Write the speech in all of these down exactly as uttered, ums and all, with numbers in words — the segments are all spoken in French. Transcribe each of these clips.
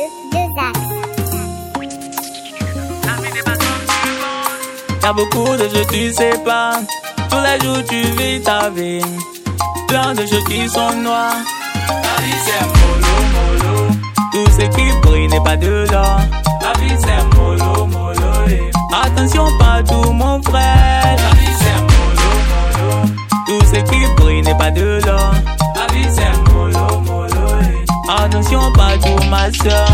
deux axes. Y'a beaucoup de choses tu sais pas. Tous les jours tu vis ta vie. Plein de choses qui sont noires. La vie c'est mollo mollo. Tout ce qui brille n'est pas de l'or. La vie c'est mollo mollo. eh. Attention pas tout mon frère. La vie c'est mollo mollo. Tout ce qui brille n'est pas de l'or. La vie c'est mollo mollo. eh. Attention pas tout ma soeur.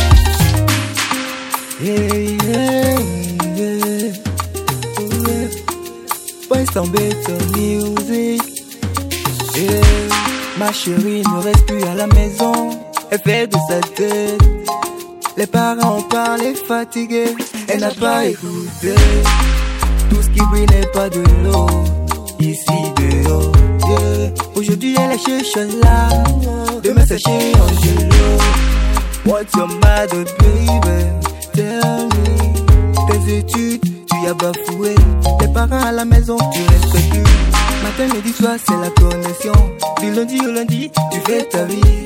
Yeah, yeah, yeah. Yeah. Boys tomber sur music. Yeah. Ma chérie ne reste plus à la maison. Elle fait de sa tête. Les parents ont parlé fatigués. Elle n'a pas écouté. Tout ce qui brille n'est pas de l'eau. Ici dehors, yeah. Aujourd'hui elle est chez Chola. Demain c'est chez Angelo. What's your matter baby? Tell me. Tes études, tu as bafoué. Les parents à la maison, tu respectes plus. Matin, midi, soir, c'est la connexion. Du lundi au lundi, tu fais ta vie.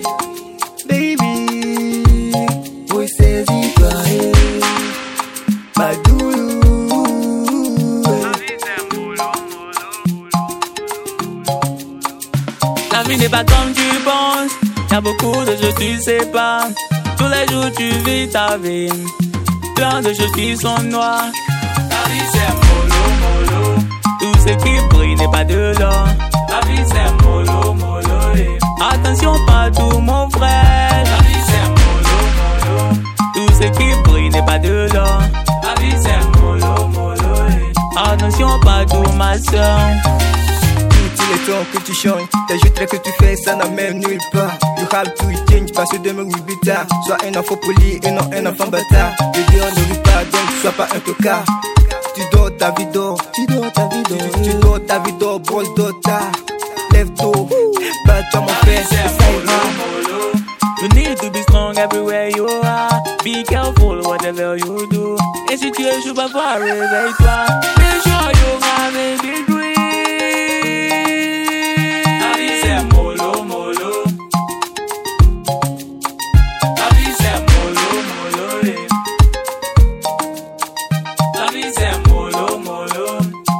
Baby, oui, saisis-toi. Madoulou. La vie n'est pas comme tu penses. Y'a beaucoup de choses tu sais pas. Tous les jours tu vis ta vie. Plein de choses qui sont noires. La vie c'est mollo mollo. Tout ce qui brille n'est pas de l'or. La vie c'est mollo mollo. eh. Attention pas tout mon frère. La vie c'est mollo mollo. Tout ce qui brille n'est pas de l'or. La vie c'est mollo mollo. eh. Attention pas tout ma soeur. Tous les tons que tu changes, tes jeux traits que tu fais, ça n'a même nulle part. You have to change parce que demain will be tard. Sois un enfant poli et non un enfant bâtard. Le Dieu ne rit pas, donc sois pas un tocard. Tu dors ta vie d'or, tu dors ta vie d'or, tu, tu dors ta vie d'or, brosse d'or, lève tôt, bats-toi mon frère, c'est ça ira. You need to be strong everywhere you are. Be careful whatever you do. Et si tu échoues parfois, réveille-toi. Make sure you have a big dream. La vie c'est mollo mollo. La vie c'est mollo mollo. eh. La vie c'est mollo mollo.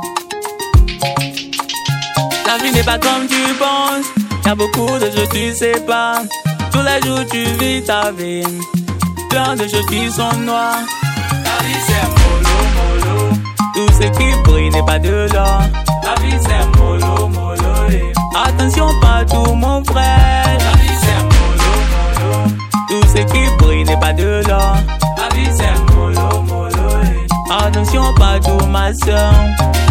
La vie n'est pas comme tu penses. Y'a beaucoup de choses tu sais pas. Tous les jours tu vis ta vie. Plein de choses qui sont noires. La vie c'est mollo mollo. Tout ce qui brille n'est pas de l'or. La vie c'est mollo mollo. eh. Attention pas tout mon frère. La vie c'est mollo mollo. Tout ce qui brille n'est pas de l'or. La vie c'est mollo mollo. eh. Attention pas tout ma soeur.